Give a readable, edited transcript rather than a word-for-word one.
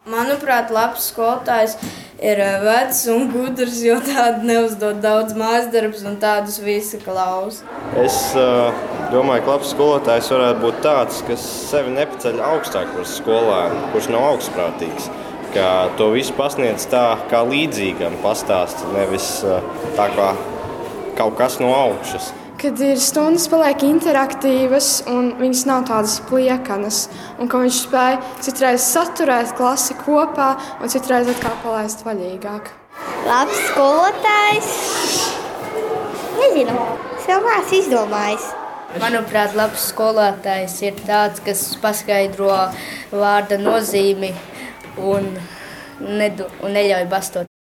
Manuprāt, labs skolotājs ir vecs un gudrs, jo tādu neuzdod daudz mājasdarbus un tādus visi klausa. Es domāju, ka labs skolotājs varētu būt tāds, kas sevi nepaceļ augstāk par skolēnu, kurš nav augstprātīgs. Ka to visu pasniedz tā, kā līdzīgam pastāsta, nevis tā kā kaut kas no augšas. Kad ir stundas paliek interaktīvas un viņas nav tādas pliekanas, un ka viņš spēj citreiz saturēt klasi kopā un citreiz atkal palaist vaļīgāk. Labs skolotājs? Nezinu, es vēl neesmu izdomājis. Manuprāt, labs skolotājs ir tāds, kas paskaidro vārda nozīmi un neļauj bastot